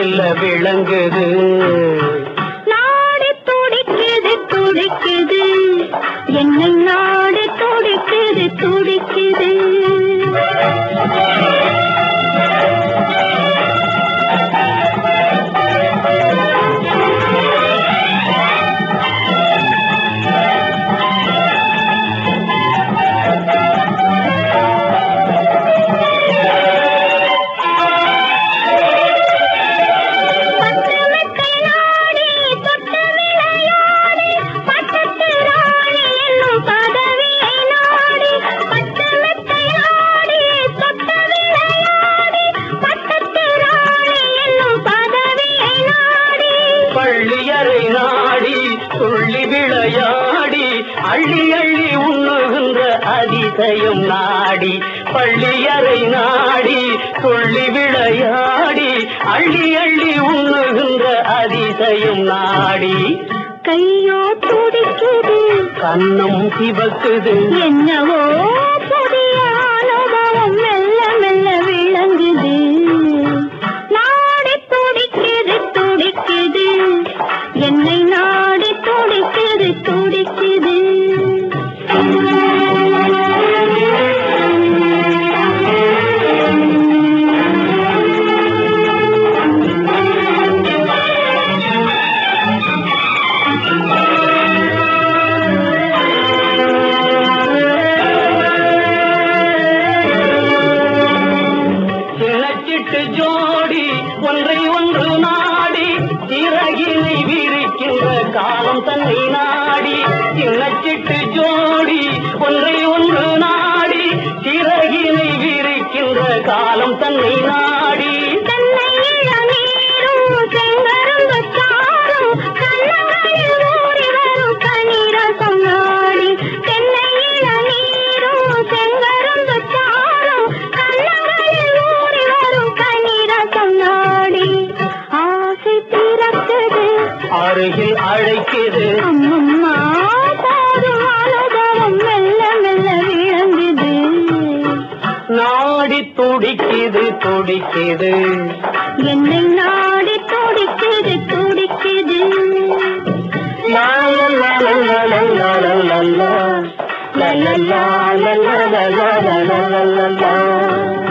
மெல்ல விளங்குது. நாடு துடிக்குது துடிக்குது என்னை நாடு துடிக்குது துடிக்குது. பள்ளியறை நாடி துள்ளி விளையாடி அள்ளி அள்ளி உண்ணுகின்ற அதிசயம் நாடி. பள்ளியறை நாடி துள்ளி விளையாடி அள்ளி அள்ளி உண்ணுகின்ற அதிசயம் நாடி. கையோ துடிக்குது கண்ணம் சிவக்குது என்னவோ புதிய அனுபவம் மெல்ல மெல்ல விளங்குது. நாடி துடிக்குது துடிக்குது என்னை நாடி துடிக்குது துடிக்குது. ஜோடி ஒன்றை ஒன்று நாடி சிறகினை விரிக்கின்ற காலம் தன்னை நாடி. சின்னச்சிட்டு ஜோடி ஒன்றை ஒன்று நாடி சிறகினை விரிக்கின்ற காலம் தன்னை நாடி. அருகில் அழைக்கிறது அம்மம்மா போதும் அனுபவம் மெல்ல மெல்ல விளங்குது. நாடி துடிக்குது துடிக்குது என்னை நாடி துடிக்குது துடிக்குது. லா லா லா லா லா லா லா லா லா லா லா லா லா லா லா லா லா லா.